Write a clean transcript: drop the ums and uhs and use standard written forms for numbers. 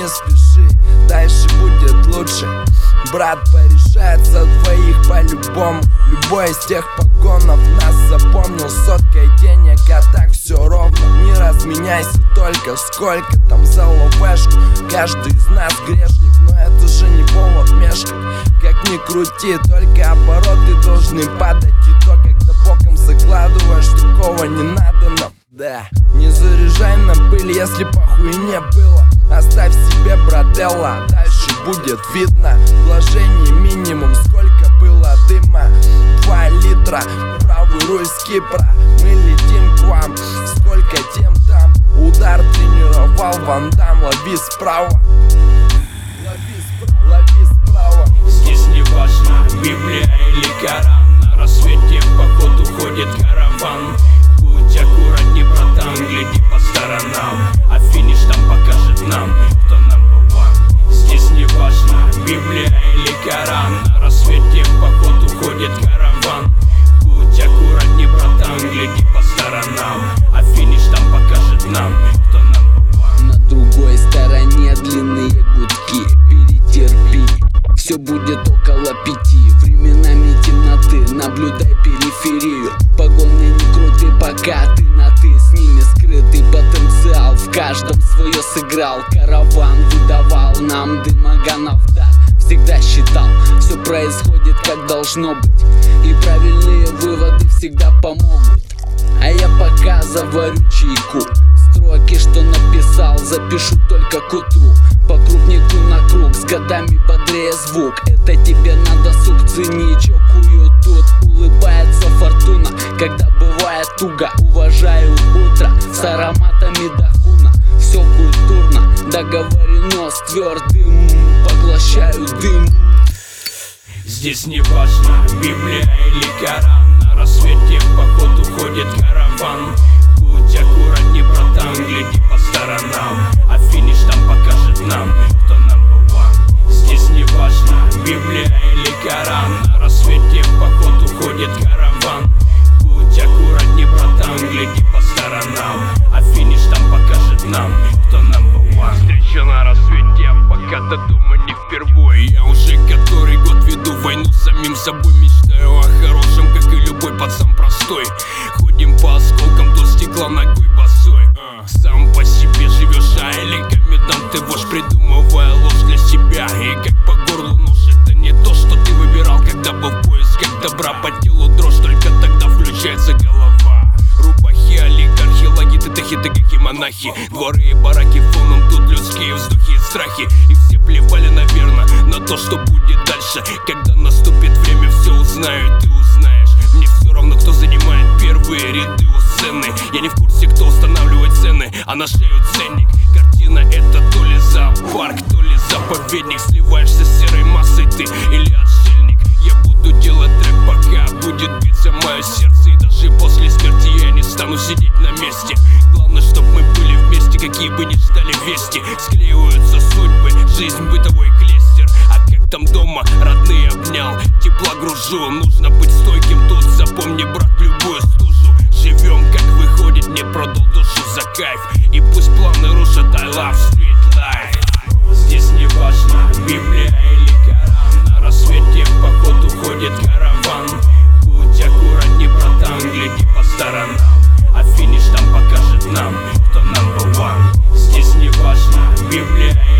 не спеши, дальше будет лучше. Брат, порешает за двоих по-любому. Любой из тех погонов нас запомнил соткой денег, а так все ровно. Не разменяйся только, сколько там за ловешку. Каждый из нас грешник, но это же не повод мешкать. Как ни крути, только обороты должны падать. И то, когда боком закладываешь, такого не надо нам. Да, не заряжай на пыль, если похуй не было. Оставь себе, брателла, дальше будет видно. Вложений минимум, сколько было дыма. 2 литра, правый руль с Кипра. Мы летим к вам, сколько тем там. Удар тренировал Ван Дам, лови справа. Лови справа. Здесь не важно, Библия или Коран. На рассвете в поход уходит караван. Будь аккуратней, братан, гляди по сторонам, а финиш там покажет нам, кто number one. Здесь не важно, Библия или Коран. На рассвете в поход уходит караван. Будь аккуратней, братан, гляди по сторонам, а финиш там покажет нам, кто number one. На другой стороне длинные гудки, перетерпи, все будет около 5. Временами темноты, наблюдай периферию. Погоны не круты, пока ты на ты. С ними скрытый потенциал, в каждом свое сыграл. Караван выдавал нам дымоганов дар. Всегда считал, все происходит как должно быть, и правильные выводы всегда помогут. А я пока заварю чайку. Строки, что написал, запишу только к утру. По крупнику на круг, с годами бодрее звук. Это тебе на досуг, цени, чокую тут. Улыбается фортуна, когда бывает туго. Уважаю утро с ароматами дахуна. Все культурно, договорено с твердым. Поглощаю дым. Здесь не важно, Библия или Коран. На рассвете в поход уходит караван. Будь аккуратней, братан, гляди по сторонам, а финиш там покажет нам, кто number one. Здесь не важно, Библия или Коран. На рассвете в поход уходит караван. Будь аккуратней, братан, гляди по сторонам, а финиш там покажет нам, кто number one. Встреча на рассвете, пока до дома не впервой. Я уже который год веду войну с самим собой. Мечтаю о хорошем, как и любой пацан простой. Ходим по осколкам до стекла ногой босой. Сам по себе живешь, а или комендант ты вождь, придумывая ложь для себя. И как по горлу нож, это не то, что ты выбирал, когда был в поиске добра. По телу дрожь, только тогда включается голова. Рубахи, олигархи, лаги, тетахи, тагахи, монахи. Дворы и бараки, фоном тут людские вздохи и страхи. И все плевали, наверное, на то, что будет дальше. Когда наступит время, все узнаю, ты узнаешь. Мне все равно, кто занимает первые ряды у сцены. Я не в курсе, кто устанавливает цены, а на шею ценник. Картина это то ли зоопарк, то ли заповедник. Сливаешься с серой массой ты или отшельник. Я буду делать трек, пока будет биться мое сердце. И даже после смерти я не стану сидеть на месте. Главное, чтоб мы были вместе, какие бы ни ждали вести. Склеиваются судьбы, жизнь бытовой клестер. А как там дома, родные обнял, тепла гружу. Нужно быть стойким тут, запомни, брат, любую стужу. Живем, как выходит, не продал душу за кайф. И пусть планы рушат, I love street life. Здесь не важно, Библия или Коран. На рассвете в поход уходит караван. Будь аккуратней, братан, гляди по сторонам, а финиш там покажет нам, кто number one. Здесь не важно, Библия